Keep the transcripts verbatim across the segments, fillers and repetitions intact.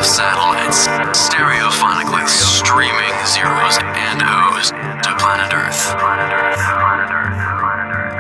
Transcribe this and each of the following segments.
satellites, stereophonically streaming zeros and O's to planet Earth. Planet Earth. Planet Earth. Planet Earth.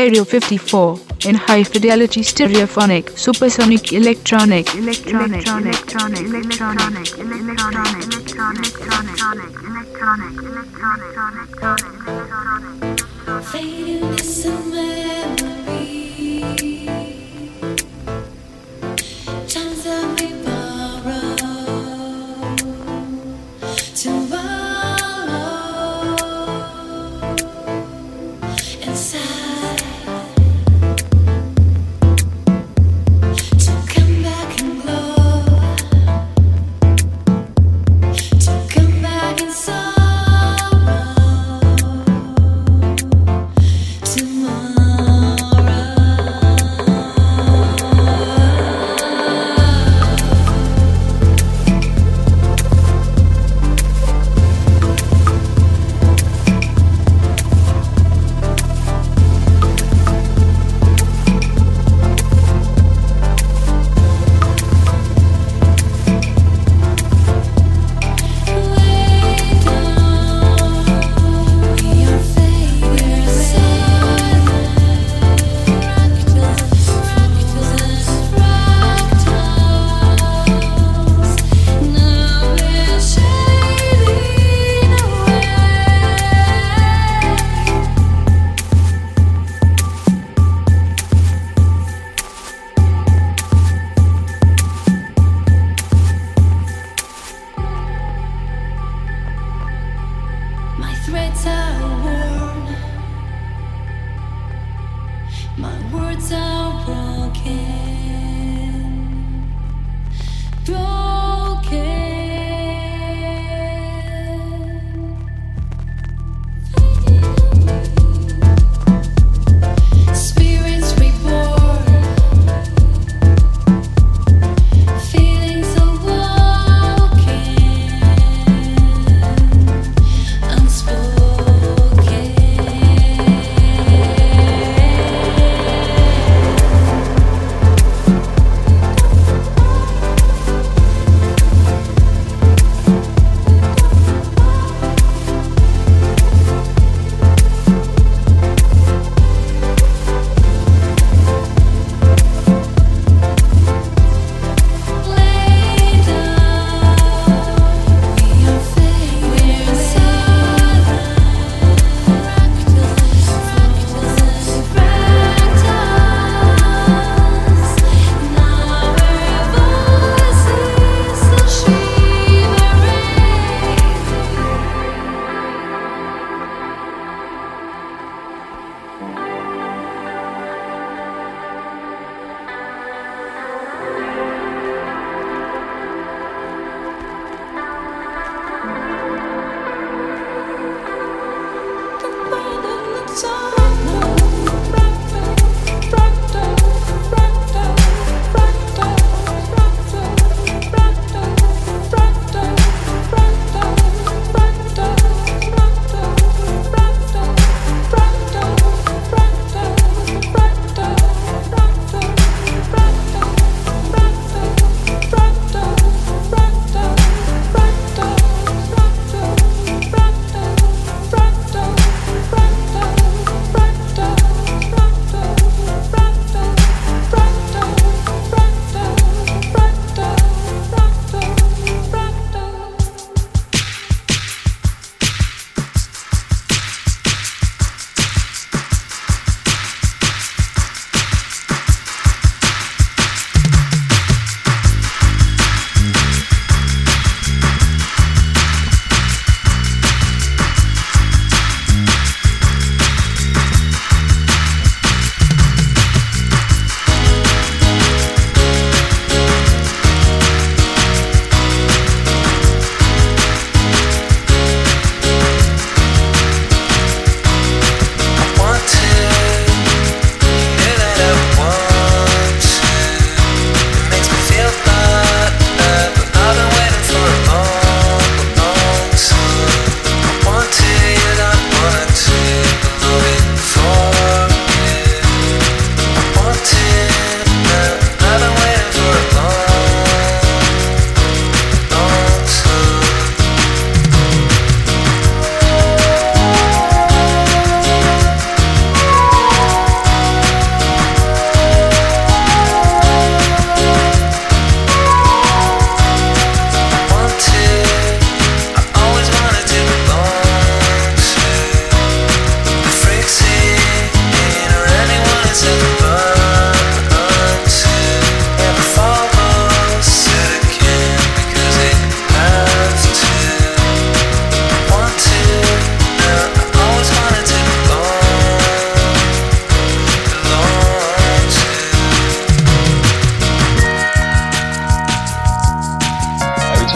Stereo fifty-four in high fidelity stereophonic supersonic electronic electronic electronic electronic electronic electronic electronic electronic electronic electronic fading is a memory times that we borrow tomorrow inside. Tomorrow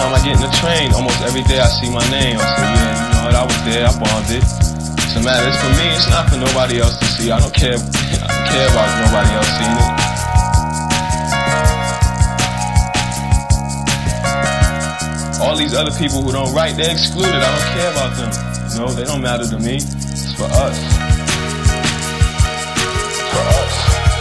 time I get in the train, almost every day I see my name. I say, yeah, you know what, I was there, I bombed it. It's a matter, it's for me, it's not for nobody else to see. I don't care, I don't care about nobody else seeing it. All these other people who don't write, they're excluded. I don't care about them. You know, they don't matter to me. It's for us. It's for us.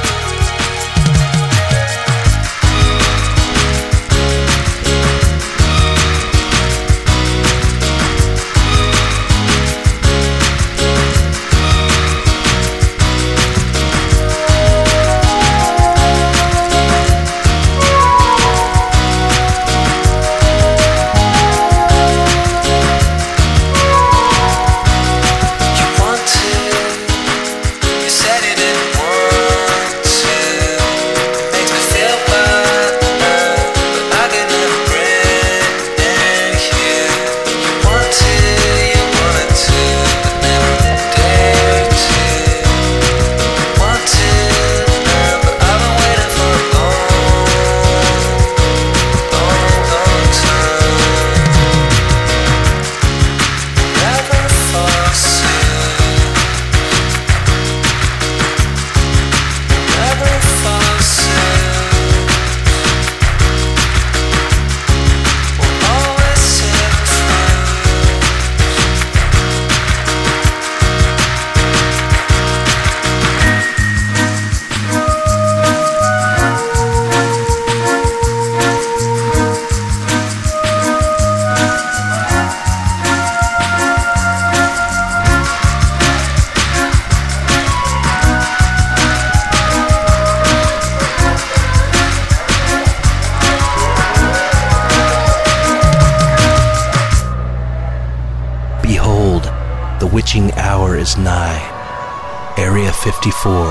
witching hour is nigh. Area fifty-four,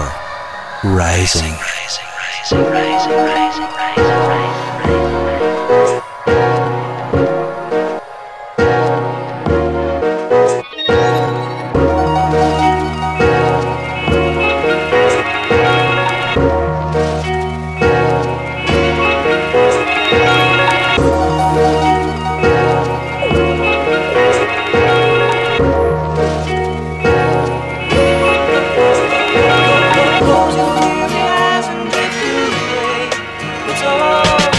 rising. rising, rising, rising, rising, rising, rising. Close your eyes and get through the day. It's all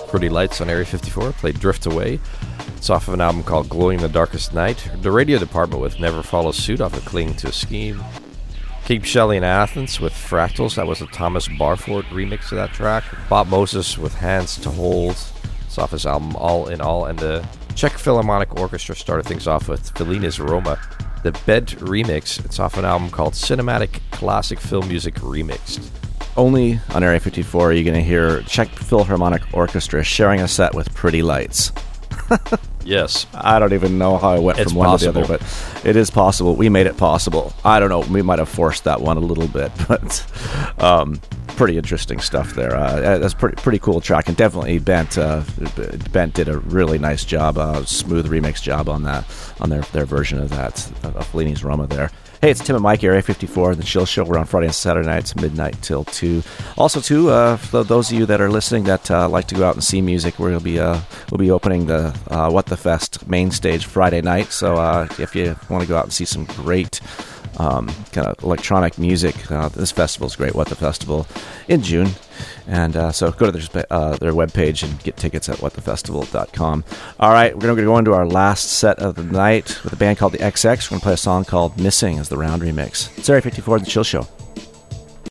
Pretty Lights on Area fifty-four. Played Drift Away. It's off of an album called Glowing in the Darkest Night. The Radio Department with Never Follow Suit off of Clinging to a Scheme. Keep Shelley in Athens with Fractals. That was a Thomas Barford remix of that track. Bob Moses with Hands to Hold. It's off his album All in All. And the Czech Philharmonic Orchestra started things off with Felina's Roma. The Bed remix. It's off an album called Cinematic Classic Film Music Remixed. Only on Area fifty-four are you going to hear Czech Philharmonic Orchestra sharing a set with Pretty Lights. Yes. I don't even know how I went It's from one possible. to the other, but it is possible. We made it possible. I don't know. We might have forced that one a little bit, but um, pretty interesting stuff there. Uh, that's pretty pretty cool track, and definitely Bent uh, Bent did a really nice job, uh, smooth remix job on that, on their their version of that of Fellini's Roma there. Hey, it's Tim and Mike, Area fifty-four, The Chill Show. We're on Friday and Saturday nights, midnight till two. Also, too, uh, for those of you that are listening that uh, like to go out and see music, we'll be uh, we'll be opening the uh, What the Fest main stage Friday night. So uh, if you want to go out and see some great um, kind of electronic music, uh, this festival is great, What the Festival, in June. And uh, so go to their, uh, their webpage and get tickets at what the festival dot com. All right, we're going to go into our last set of the night with a band called the X X. We're going to play a song called Missing as the round remix. It's Area fifty-four, The Chill Show.